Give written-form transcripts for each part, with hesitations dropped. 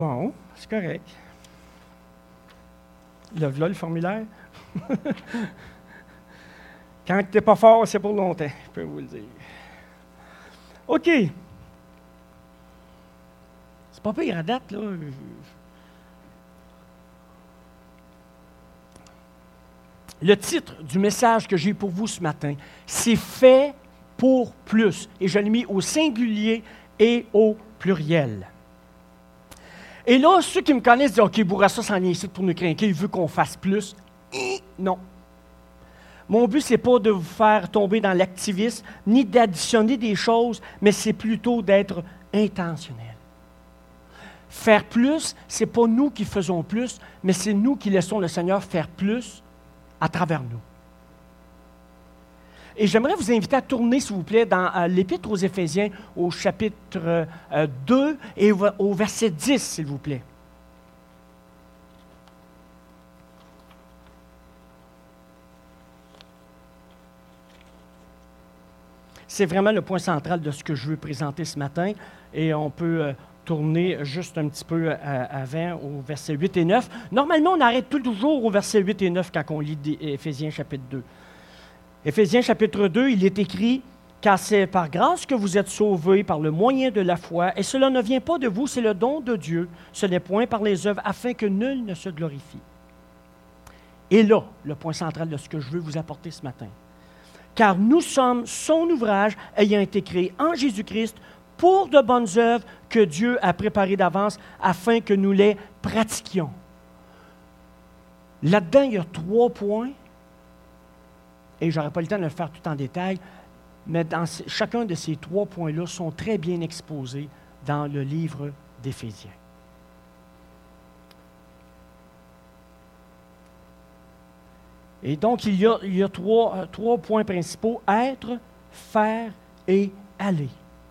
Bon, c'est correct. Là, le formulaire. Quand tu n'es pas fort, c'est pour longtemps, je peux vous le dire. OK. C'est pas pire à date, là. Le titre du message que j'ai pour vous ce matin, c'est « Fait pour plus ». Et je l'ai mis au singulier et au pluriel. Et là, ceux qui me connaissent disent « OK, Bourassa s'en vient ici pour nous craquer, il veut qu'on fasse plus. » Non. Mon but, ce n'est pas de vous faire tomber dans l'activisme, ni d'additionner des choses, mais c'est plutôt d'être intentionnel. Faire plus, ce n'est pas nous qui faisons plus, mais c'est nous qui laissons le Seigneur faire plus à travers nous. Et j'aimerais vous inviter à tourner, s'il vous plaît, dans l'Épître aux Éphésiens, au chapitre 2 et au verset 10, s'il vous plaît. C'est vraiment le point central de ce que je veux présenter ce matin. Et on peut tourner juste un petit peu avant, au verset 8 et 9. Normalement, on arrête toujours au verset 8 et 9 quand on lit Éphésiens chapitre 2. Éphésiens chapitre 2, il est écrit « Car c'est par grâce que vous êtes sauvés par le moyen de la foi, et cela ne vient pas de vous, c'est le don de Dieu. Ce n'est point par les œuvres, afin que nul ne se glorifie. » Et là, le point central de ce que je veux vous apporter ce matin. « Car nous sommes son ouvrage, ayant été créé en Jésus-Christ, pour de bonnes œuvres que Dieu a préparées d'avance, afin que nous les pratiquions. » Là-dedans, il y a 3 points. Et je n'aurai pas le temps de le faire tout en détail, mais chacun de ces 3 points-là sont très bien exposés dans le livre d'Éphésiens. Et donc, il y a 3 points principaux, être, faire et aller.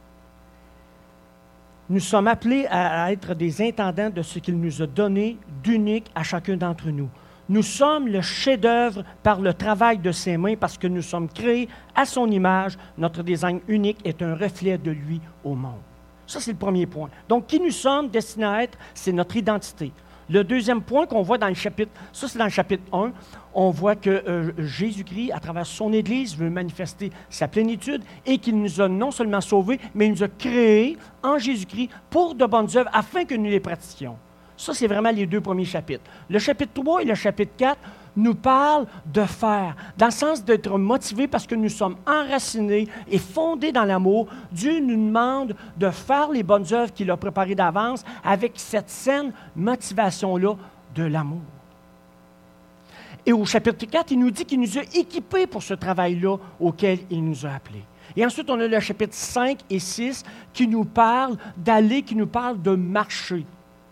Nous sommes appelés à être des intendants de ce qu'il nous a donné d'unique à chacun d'entre nous. Nous sommes le chef-d'œuvre par le travail de ses mains parce que nous sommes créés à son image. Notre design unique est un reflet de lui au monde. Ça, c'est le premier point. Donc, qui nous sommes destinés à être, c'est notre identité. Le deuxième point qu'on voit dans le chapitre, ça c'est dans le chapitre 1, on voit que Jésus-Christ, à travers son Église, veut manifester sa plénitude et qu'il nous a non seulement sauvés, mais il nous a créés en Jésus-Christ pour de bonnes œuvres afin que nous les pratiquions. Ça, c'est vraiment les 2 premiers chapitres. Le chapitre 3 et le chapitre 4 nous parlent de faire, dans le sens d'être motivés parce que nous sommes enracinés et fondés dans l'amour. Dieu nous demande de faire les bonnes œuvres qu'il a préparées d'avance avec cette saine motivation-là de l'amour. Et au chapitre 4, il nous dit qu'il nous a équipés pour ce travail-là auquel il nous a appelés. Et ensuite, on a le chapitre 5 et 6 qui nous parlent d'aller, qui nous parlent de marcher.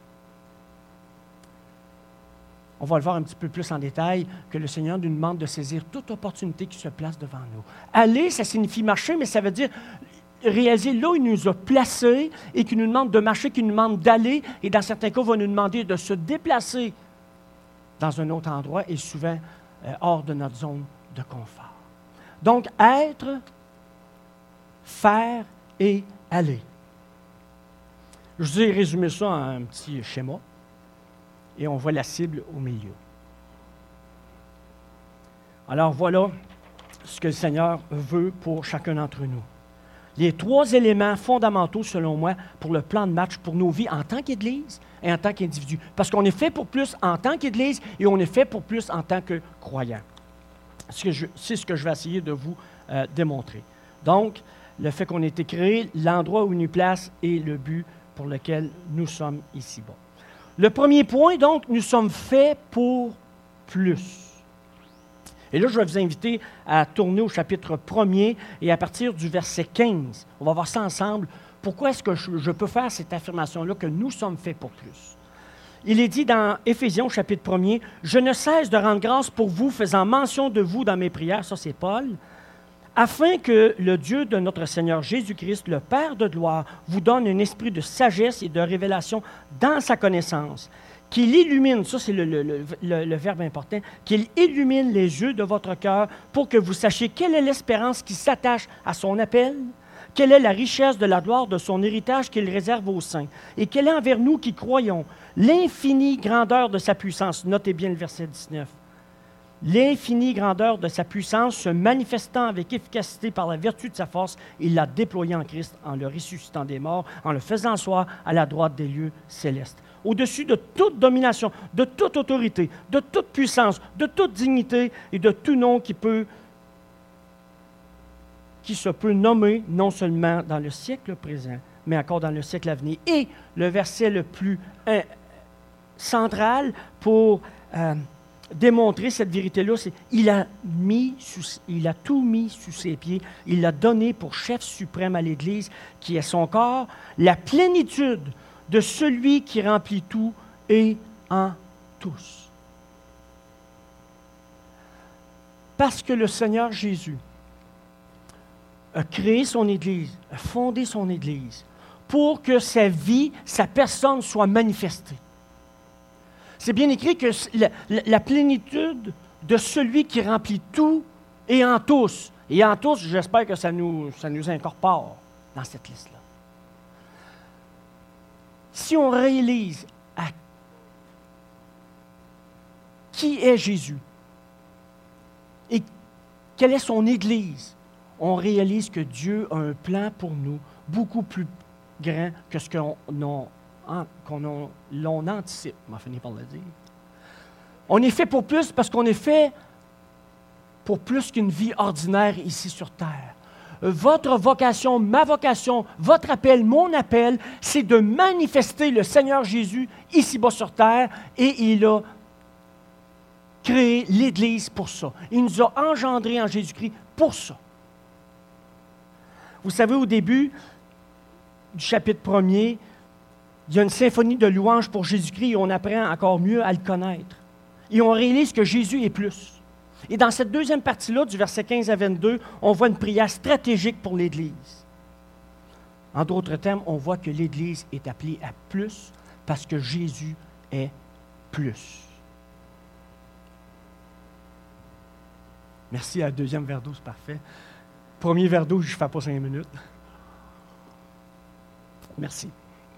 On va le voir un petit peu plus en détail, que le Seigneur nous demande de saisir toute opportunité qui se place devant nous. Aller, ça signifie marcher, mais ça veut dire réaliser là où il nous a placés et qui nous demande de marcher, qui nous demande d'aller, et dans certains cas, va nous demander de se déplacer dans un autre endroit et souvent hors de notre zone de confort. Donc, être, faire et aller. Je vous ai résumé ça en un petit schéma. Et on voit la cible au milieu. Alors voilà ce que le Seigneur veut pour chacun d'entre nous. Les 3 éléments fondamentaux, selon moi, pour le plan de match pour nos vies en tant qu'Église et en tant qu'individu. Parce qu'on est fait pour plus en tant qu'Église et on est fait pour plus en tant que croyant. C'est ce que je vais essayer de vous démontrer. Donc, le fait qu'on ait été créé, l'endroit où il nous place et le but pour lequel nous sommes ici-bas. Le premier point, donc, nous sommes faits pour plus. Et là, je vais vous inviter à tourner au chapitre 1er et à partir du verset 15. On va voir ça ensemble. Pourquoi est-ce que je peux faire cette affirmation-là que nous sommes faits pour plus? Il est dit dans Éphésiens, au chapitre 1er, « Je ne cesse de rendre grâce pour vous, faisant mention de vous dans mes prières. » Ça, c'est Paul. « Afin que le Dieu de notre Seigneur Jésus-Christ, le Père de gloire, vous donne un esprit de sagesse et de révélation dans sa connaissance, qu'il illumine, ça c'est le verbe important, qu'il illumine les yeux de votre cœur pour que vous sachiez quelle est l'espérance qui s'attache à son appel, quelle est la richesse de la gloire de son héritage qu'il réserve aux saints, et quelle est envers nous qui croyons l'infinie grandeur de sa puissance. Notez bien le verset 19. L'infinie grandeur de sa puissance se manifestant avec efficacité par la vertu de sa force, il l'a déployée en Christ en le ressuscitant des morts, en le faisant asseoir à la droite des lieux célestes. Au-dessus de toute domination, de toute autorité, de toute puissance, de toute dignité et de tout nom qui se peut nommer non seulement dans le siècle présent, mais encore dans le siècle à venir. Et le verset le plus central pour démontrer cette vérité-là, c'est il a tout mis sous ses pieds. Il l'a donné pour chef suprême à l'Église, qui est son corps, la plénitude de celui qui remplit tout et en tous. Parce que le Seigneur Jésus a créé son Église, a fondé son Église, pour que sa vie, sa personne soit manifestée. C'est bien écrit que la plénitude de celui qui remplit tout et en tous. Et en tous, j'espère que ça nous incorpore dans cette liste-là. Si on réalise qui est Jésus et quelle est son Église, on réalise que Dieu a un plan pour nous beaucoup plus grand que ce l'on anticipe. On va finir par le dire. On est fait pour plus parce qu'on est fait pour plus qu'une vie ordinaire ici sur terre. Votre vocation, ma vocation, votre appel, mon appel, c'est de manifester le Seigneur Jésus ici-bas sur terre, et il a créé l'Église pour ça. Il nous a engendrés en Jésus-Christ pour ça. Vous savez, au début du chapitre 1er, il y a une symphonie de louanges pour Jésus-Christ et on apprend encore mieux à le connaître. Et on réalise que Jésus est plus. Et dans cette deuxième partie-là, du verset 15 à 22, on voit une prière stratégique pour l'Église. En d'autres termes, on voit que l'Église est appelée à plus parce que Jésus est plus. Merci à la deuxième verre d'eau, c'est parfait. Premier verre d'eau, je ne fais pas 5 minutes. Merci.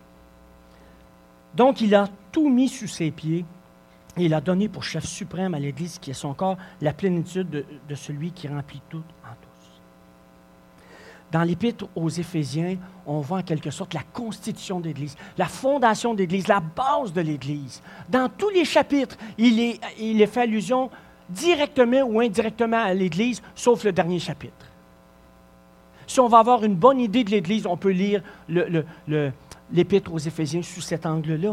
Donc, il a tout mis sous ses pieds et il a donné pour chef suprême à l'Église, qui est son corps, la plénitude de celui qui remplit tout en tous. Dans l'Épître aux Éphésiens, on voit en quelque sorte la constitution de l'Église, la fondation de l'Église, la base de l'Église. Dans tous les chapitres, il est fait allusion directement ou indirectement à l'Église, sauf le dernier chapitre. Si on va avoir une bonne idée de l'Église, on peut lire l'Épître aux Éphésiens sous cet angle-là.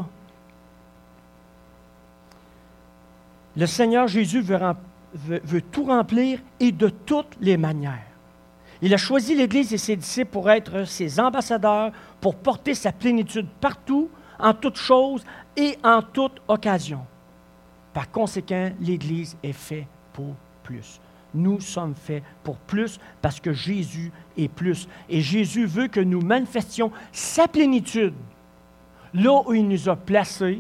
Le Seigneur Jésus veut tout remplir et de toutes les manières. Il a choisi l'Église et ses disciples pour être ses ambassadeurs, pour porter sa plénitude partout, en toutes choses et en toute occasion. Par conséquent, l'Église est faite pour plus. Nous sommes faits pour plus parce que Jésus est plus. Et Jésus veut que nous manifestions sa plénitude là où il nous a placés,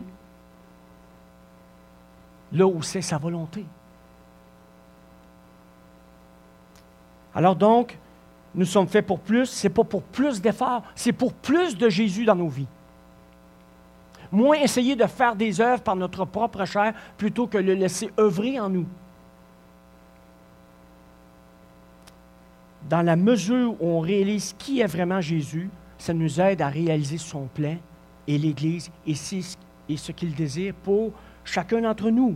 là où c'est sa volonté. Alors donc, nous sommes faits pour plus, ce n'est pas pour plus d'efforts, c'est pour plus de Jésus dans nos vies. Moins essayer de faire des œuvres par notre propre chair plutôt que le laisser œuvrer en nous. Dans la mesure où on réalise qui est vraiment Jésus, ça nous aide à réaliser son plan et l'Église et ce qu'il désire pour chacun d'entre nous.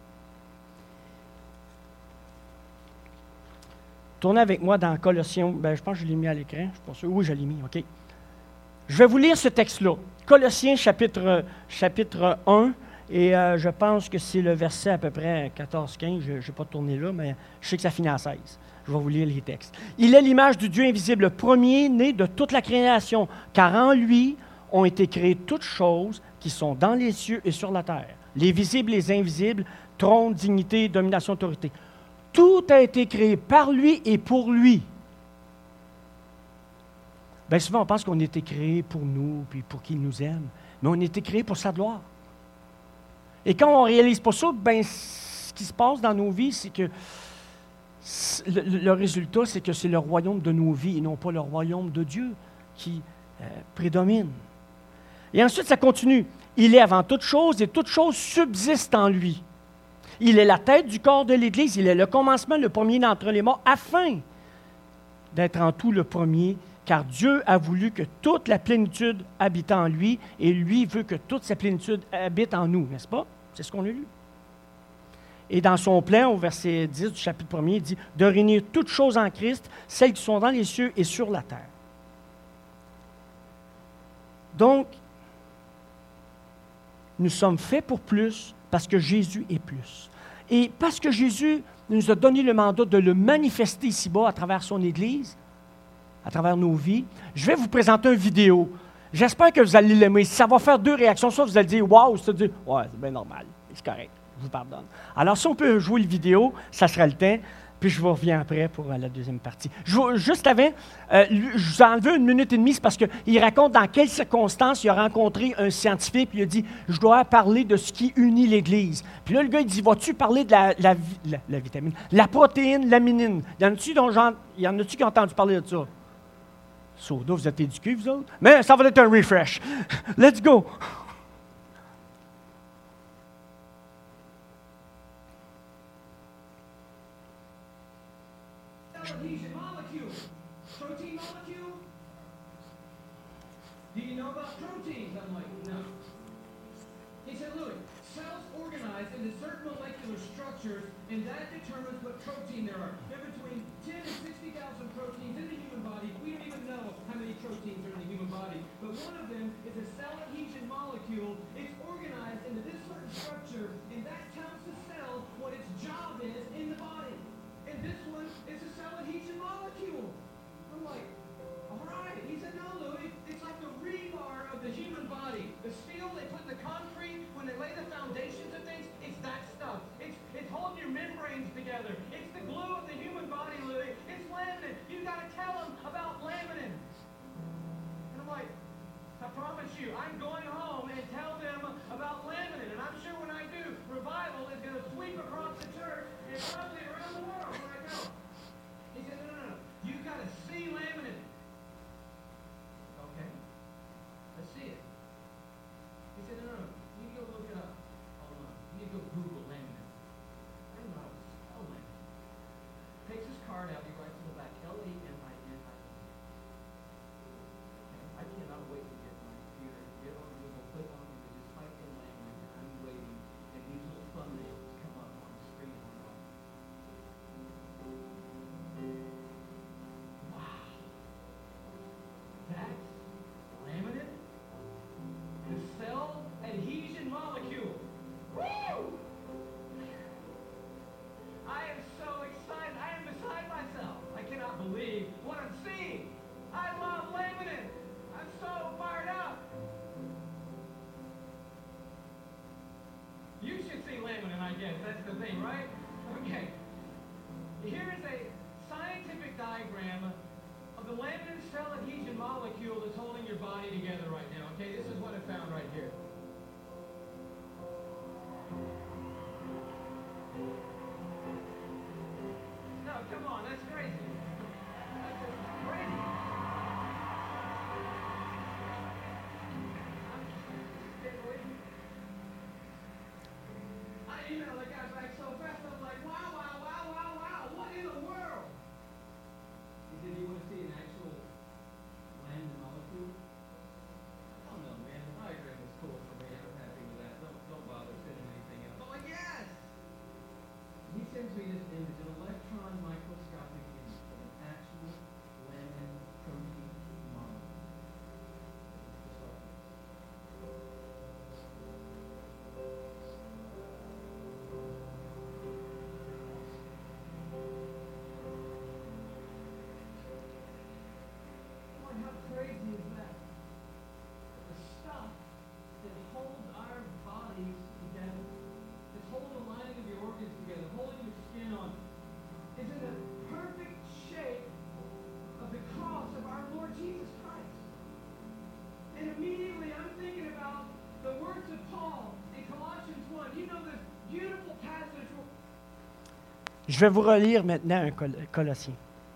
Tournez avec moi dans Colossiens. Je pense que je l'ai mis à l'écran. Je ne suis pas sûr. Oui, je l'ai mis. OK. Je vais vous lire ce texte-là. Colossiens, chapitre 1. Et je pense que c'est le verset à peu près 14-15. Je n'ai pas tourné là, mais je sais que ça finit à 16. Je vais vous lire les textes. Il est l'image du Dieu invisible, le premier-né de toute la création, car en lui ont été créées toutes choses qui sont dans les cieux et sur la terre, les visibles et les invisibles, trône, dignité, domination, autorité. Tout a été créé par lui et pour lui. Bien souvent, on pense qu'on a été créé pour nous, puis pour qu'il nous aime, mais on a été créé pour sa gloire. Et quand on ne réalise pas ça, ce qui se passe dans nos vies, c'est que le résultat, c'est que c'est le royaume de nos vies et non pas le royaume de Dieu qui prédomine. Et ensuite, ça continue. Il est avant toute chose et toute chose subsiste en lui. Il est la tête du corps de l'Église. Il est le commencement, le premier d'entre les morts, afin d'être en tout le premier, car Dieu a voulu que toute la plénitude habite en lui, et lui veut que toute sa plénitude habite en nous, n'est-ce pas? C'est ce qu'on a lu. Et dans son plan, au verset 10 du chapitre 1er, il dit « De réunir toutes choses en Christ, celles qui sont dans les cieux et sur la terre. » Donc, nous sommes faits pour plus parce que Jésus est plus. Et parce que Jésus nous a donné le mandat de le manifester ici-bas à travers son Église, à travers nos vies, je vais vous présenter une vidéo. J'espère que vous allez l'aimer. Ça va faire 2 réactions. Soit vous allez dire « Wow », soit vous allez dire « Ouais, c'est bien normal, c'est correct, je vous pardonne. » Alors, si on peut jouer la vidéo, ça sera le temps. Puis je vous reviens après pour la deuxième partie. Juste avant, je vous ai enlevé 1 minute et demie, c'est parce qu'il raconte dans quelles circonstances il a rencontré un scientifique, puis il a dit « Je dois parler de ce qui unit l'Église. » Puis là, le gars, il dit « Vas-tu parler de la vitamine, la protéine, l'aminine? » Il y en a-tu qui ont entendu parler de ça? Soda, vous êtes éduqués, vous autres? Mais ça va être un refresh. Let's go! Adhesion molecule. Protein molecule? Do you know about proteins? I'm like, no. He said, Louis, cells organize into certain molecular structures, and that determines what protein there are. There are between 10 and 60,000 proteins in the human body. We don't even know how many proteins are in the human body. But one of them is a cell adhesion molecule. It's organized into this certain structure, and that tells the cell what its job is in the body. And this one is a cell adhesion molecule. I'm like, all right. He said, no, Louis, it's like the rebar of the human body. The steel they put in the concrete when they lay the foundations of things, it's that stuff. It's holding your membranes together. It's the glue of the human body, Louis. It's laminin. You got to tell them about laminin. And I'm like, I promise you, I'm going home and tell them about laminin. And I'm sure when I do, revival is going to sweep across the church and probably around the world when I go. He said, no. You've got to see laminin. Okay. Let's see it. He said, no. You need to go look it up. Hold on. You need to go Google laminin. I don't know how to spell laminin. Takes his card out. He writes on the back, L-A-M-I-N-I. I cannot wait to get my computer, get on Google, click on it, and just type in laminin. I'm waiting, and these little thumbnails come up on the screen. Wow. That's laminin? The cell adhesion molecule. Woo! I am so excited. I am beside myself. I cannot believe what I'm seeing. I love laminin. I'm so fired up. You should see laminin, I guess. That's the thing, right? Okay. Here is a scientific diagram of the laminin cell adhesion molecule that's holding your body together right now. Okay, this is what I found right here. No, come on, that's crazy. That's just crazy. I emailed the guy back so fast, I'm like, wow, what in the world? He said, you want to see an actual laminin molecule? I don't know, man. The diagram is cool. Je vais vous relire maintenant un Colossien.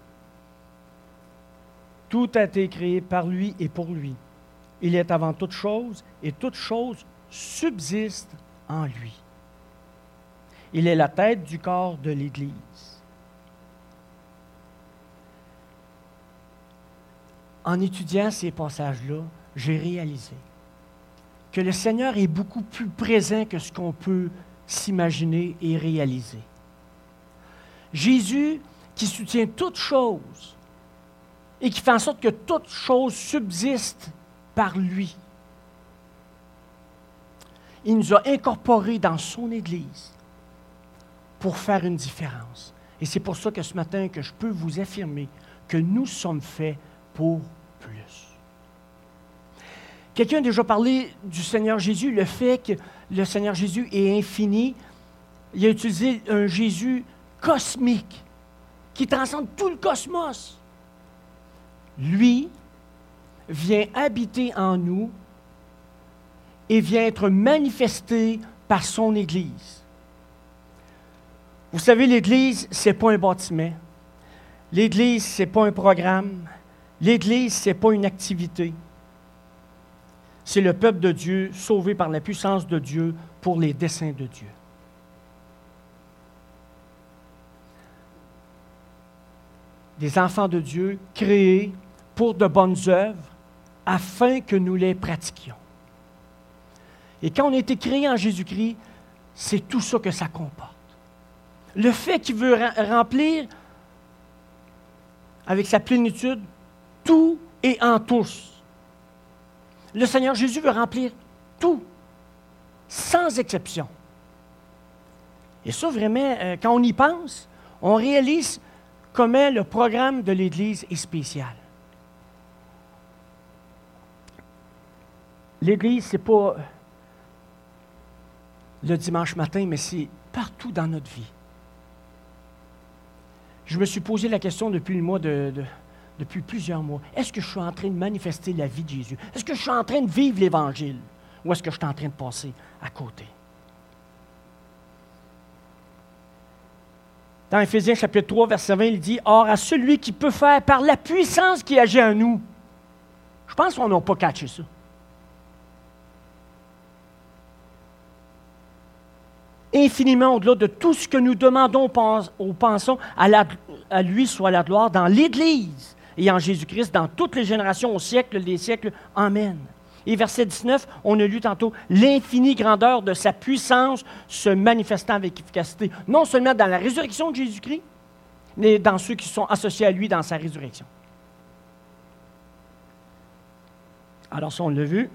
Tout a été créé par lui et pour lui. Il est avant toute chose et toute chose subsiste en lui. Il est la tête du corps de l'Église. En étudiant ces passages-là, j'ai réalisé que le Seigneur est beaucoup plus présent que ce qu'on peut s'imaginer et réaliser. Jésus, qui soutient toute chose et qui fait en sorte que toute chose subsiste par lui, il nous a incorporés dans son Église pour faire une différence. Et c'est pour ça que ce matin, que je peux vous affirmer que nous sommes faits pour plus. Quelqu'un a déjà parlé du Seigneur Jésus, le fait que le Seigneur Jésus est infini. Il a utilisé un Jésus cosmique qui transcende tout le cosmos. Lui vient habiter en nous et vient être manifesté par son Église. Vous savez, l'Église, ce n'est pas un bâtiment. L'Église, ce n'est pas un programme. L'Église, ce n'est pas une activité. C'est le peuple de Dieu, sauvé par la puissance de Dieu pour les desseins de Dieu. Des enfants de Dieu créés pour de bonnes œuvres afin que nous les pratiquions. Et quand on a été créé en Jésus-Christ, c'est tout ça que ça comporte. Le fait qu'il veut remplir avec sa plénitude tout et en tous. Le Seigneur Jésus veut remplir tout, sans exception. Et ça, vraiment, quand on y pense, on réalise comment le programme de l'Église est spécial. L'Église, ce n'est pas le dimanche matin, mais c'est partout dans notre vie. Je me suis posé la question depuis plusieurs mois. Est-ce que je suis en train de manifester la vie de Jésus? Est-ce que je suis en train de vivre l'Évangile? Ou est-ce que je suis en train de passer à côté? Dans Éphésiens chapitre 3, verset 20, il dit « Or, à celui qui peut faire par la puissance qui agit en nous. » Je pense qu'on n'a pas catché ça. Infiniment au-delà de tout ce que nous demandons ou pensons, à lui soit la gloire dans l'Église et en Jésus-Christ, dans toutes les générations, au siècle des siècles. Amen. Et verset 19, on a lu tantôt, l'infinie grandeur de sa puissance se manifestant avec efficacité, non seulement dans la résurrection de Jésus-Christ, mais dans ceux qui sont associés à lui dans sa résurrection. Alors ça, on l'a vu.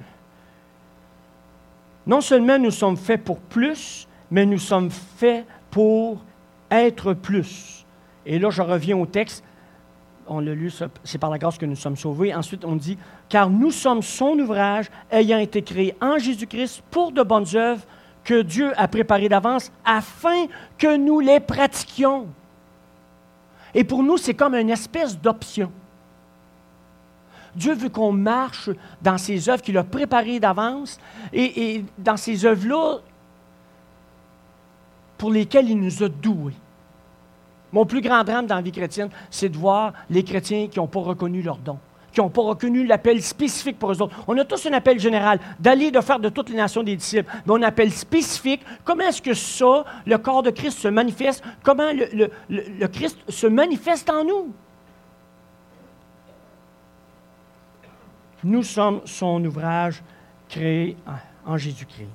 Non seulement nous sommes faits pour plus, mais nous sommes faits pour être plus. Et là, je reviens au texte. On l'a lu, c'est par la grâce que nous sommes sauvés. Ensuite, on dit, « Car nous sommes son ouvrage, ayant été créés en Jésus-Christ pour de bonnes œuvres que Dieu a préparées d'avance afin que nous les pratiquions. » Et pour nous, c'est comme une espèce d'option. Dieu veut qu'on marche dans ces œuvres qu'il a préparées d'avance et dans ces œuvres-là, pour lesquelles il nous a doués. Mon plus grand drame dans la vie chrétienne, c'est de voir les chrétiens qui n'ont pas reconnu leur don, qui n'ont pas reconnu l'appel spécifique pour eux autres. On a tous un appel général, d'aller, de faire de toutes les nations des disciples, mais on a un appel spécifique. Comment est-ce que ça, le corps de Christ se manifeste? Comment le Christ se manifeste en nous? Nous sommes son ouvrage créé en Jésus-Christ.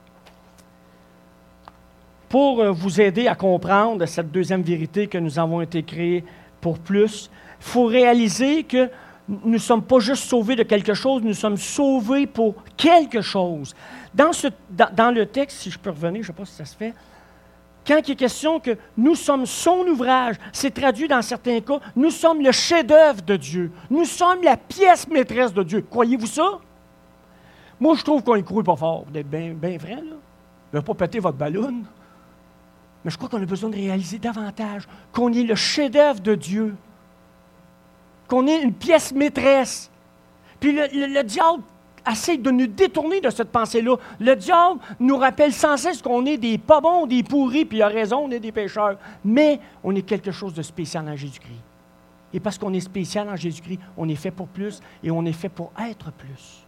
Pour vous aider à comprendre cette deuxième vérité que nous avons été créés pour plus, il faut réaliser que nous ne sommes pas juste sauvés de quelque chose, nous sommes sauvés pour quelque chose. Dans le texte, si je peux revenir, je ne sais pas si ça se fait, quand il est question que nous sommes son ouvrage, c'est traduit dans certains cas, nous sommes le chef-d'œuvre de Dieu. Nous sommes la pièce maîtresse de Dieu. Croyez-vous ça? Moi, je trouve qu'on y croit pas fort. Vous êtes bien vrai, là. Ne pas péter votre ballon. Mais je crois qu'on a besoin de réaliser davantage qu'on est le chef-d'œuvre de Dieu, qu'on est une pièce maîtresse. Puis le diable, essaie de nous détourner de cette pensée-là. Le diable nous rappelle sans cesse qu'on est des pas bons, des pourris, puis il a raison, on est des pécheurs. Mais on est quelque chose de spécial en Jésus-Christ. Et parce qu'on est spécial en Jésus-Christ, on est fait pour plus et on est fait pour être plus.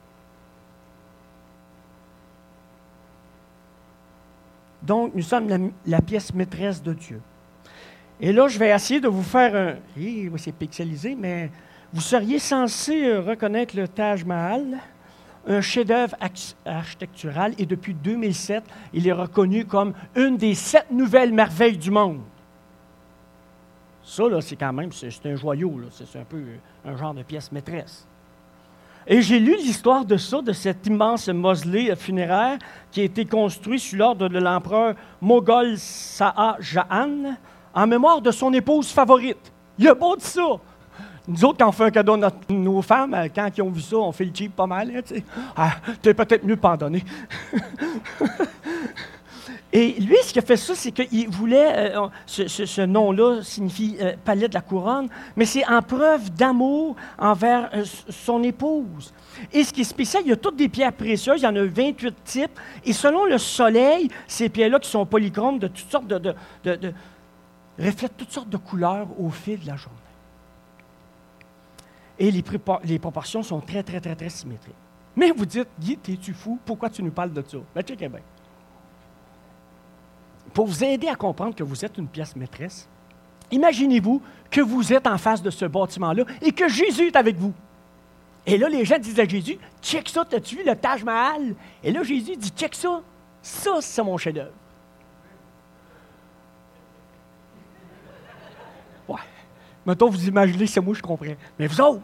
Donc, nous sommes la pièce maîtresse de Dieu. Et là, je vais essayer de vous faire un... c'est pixelisé, mais vous seriez censé reconnaître le Taj Mahal, un chef-d'œuvre architectural, et depuis 2007, il est reconnu comme une des 7 nouvelles merveilles du monde. Ça, là, c'est quand même, c'est un joyau, là. C'est un peu un genre de pièce maîtresse. Et j'ai lu l'histoire de ça, de cet immense mausolée funéraire qui a été construit sous l'ordre de l'empereur Moghol Shah Jahan en mémoire de son épouse favorite. Il a beau de ça. Nous autres, quand on fait un cadeau à nos femmes, quand ils ont vu ça, on fait le cheap pas mal. Hein, tu sais. T'es peut-être mieux pas en donner. Et lui, ce qui a fait ça, c'est qu'il voulait, ce nom-là signifie palais de la couronne, mais c'est en preuve d'amour envers son épouse. Et ce qui est spécial, il y a toutes des pierres précieuses, il y en a 28 types, et selon le soleil, ces pierres-là qui sont polychromes de toutes sortes reflètent toutes sortes de couleurs au fil de la journée. Et les proportions sont très, très, très, très symétriques. Mais vous dites, Guy, t'es-tu fou? Pourquoi tu nous parles de ça? Ben, checkez bien. Pour vous aider à comprendre que vous êtes une pièce maîtresse, imaginez-vous que vous êtes en face de ce bâtiment-là et que Jésus est avec vous. Et là, les gens disent à Jésus, « Check ça, t'as-tu vu le Taj Mahal? » Et là, Jésus dit, « Check ça, ça, c'est mon chef-d'œuvre. » Ouais. Mettons, vous imaginez, c'est moi, je comprends. Mais vous autres,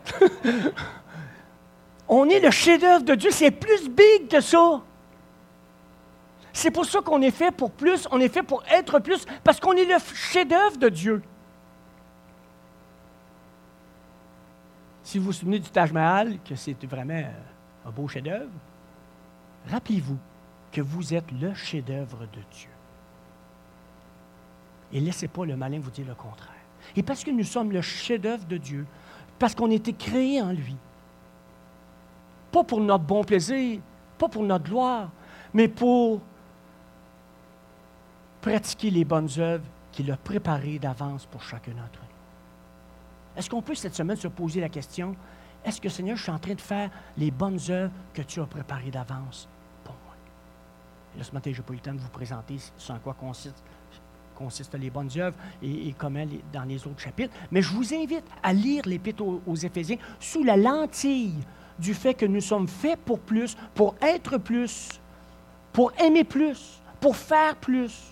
on est le chef-d'œuvre de Dieu, c'est plus big que ça. C'est pour ça qu'on est fait pour plus, on est fait pour être plus, parce qu'on est le chef-d'œuvre de Dieu. Si vous vous souvenez du Taj Mahal, que c'est vraiment un beau chef-d'œuvre, rappelez-vous que vous êtes le chef-d'œuvre de Dieu. Et laissez pas le malin vous dire le contraire. Et parce que nous sommes le chef-d'œuvre de Dieu, parce qu'on a été créés en lui, pas pour notre bon plaisir, pas pour notre gloire, mais pour pratiquer les bonnes œuvres qu'il a préparées d'avance pour chacun d'entre nous. Est-ce qu'on peut cette semaine se poser la question, est-ce que Seigneur, je suis en train de faire les bonnes œuvres que tu as préparées d'avance pour moi? Et là, ce matin, je n'ai pas eu le temps de vous présenter ce en quoi consistent les bonnes œuvres et comment dans les autres chapitres, mais je vous invite à lire l'Épître aux Éphésiens sous la lentille du fait que nous sommes faits pour plus, pour être plus, pour aimer plus, pour faire plus.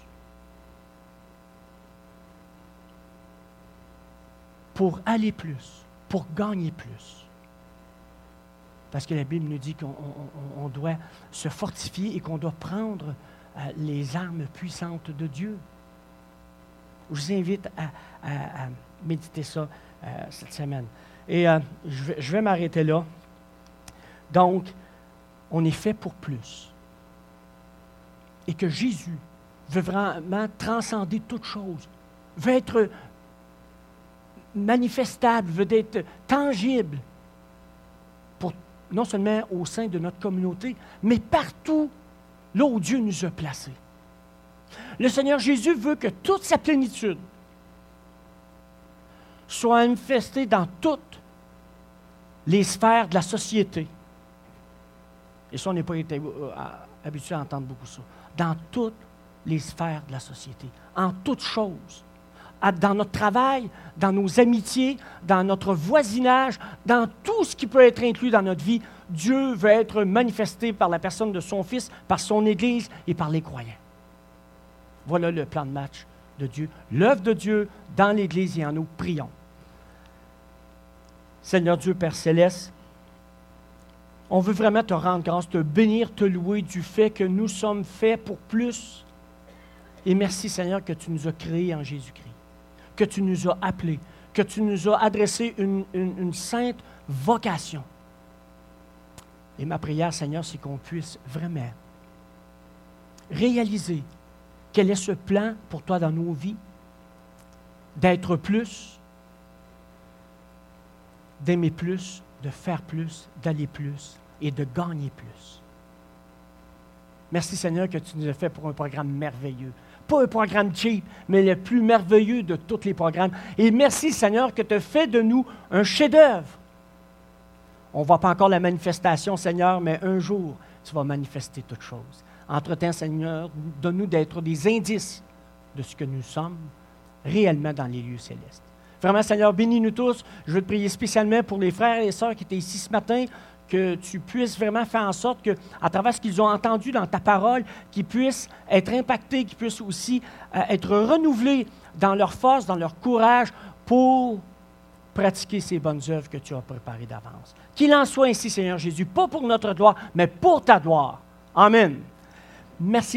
Pour aller plus, pour gagner plus. Parce que la Bible nous dit qu'on doit se fortifier et qu'on doit prendre les armes puissantes de Dieu. Je vous invite à méditer ça cette semaine. Et je vais m'arrêter là. Donc, on est fait pour plus. Et que Jésus veut vraiment transcender toute chose, veut être manifestable, veut être tangible, pour, non seulement au sein de notre communauté, mais partout là où Dieu nous a placés. Le Seigneur Jésus veut que toute sa plénitude soit manifestée dans toutes les sphères de la société. Et ça, on n'est pas été habitué à entendre beaucoup ça. Dans toutes les sphères de la société, en toutes choses. Dans notre travail, dans nos amitiés, dans notre voisinage, dans tout ce qui peut être inclus dans notre vie, Dieu veut être manifesté par la personne de son Fils, par son Église et par les croyants. Voilà le plan de match de Dieu, l'œuvre de Dieu dans l'Église et en nous. Prions. Seigneur Dieu, Père Céleste, on veut vraiment te rendre grâce, te bénir, te louer du fait que nous sommes faits pour plus. Et merci Seigneur que tu nous as créés en Jésus-Christ, que tu nous as appelés, que tu nous as adressé une sainte vocation. Et ma prière, Seigneur, c'est qu'on puisse vraiment réaliser quel est ce plan pour toi dans nos vies, d'être plus, d'aimer plus, de faire plus, d'aller plus, et de gagner plus. Merci Seigneur que tu nous as fait pour un programme merveilleux. Pas un programme cheap, mais le plus merveilleux de tous les programmes. Et merci Seigneur que tu as fait de nous un chef-d'œuvre. On ne voit pas encore la manifestation, Seigneur, mais un jour, tu vas manifester toutes choses. Entre-temps, Seigneur, donne-nous d'être des indices de ce que nous sommes réellement dans les lieux célestes. Vraiment, Seigneur, bénis-nous tous. Je veux te prier spécialement pour les frères et les sœurs qui étaient ici ce matin, que tu puisses vraiment faire en sorte qu'à travers ce qu'ils ont entendu dans ta parole, qu'ils puissent être impactés, qu'ils puissent aussi être renouvelés dans leur force, dans leur courage pour pratiquer ces bonnes œuvres que tu as préparées d'avance. Qu'il en soit ainsi, Seigneur Jésus, pas pour notre gloire, mais pour ta gloire. Amen. Merci.